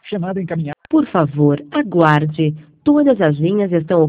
Chamada encaminhada. Por favor, aguarde. Todas as linhas estão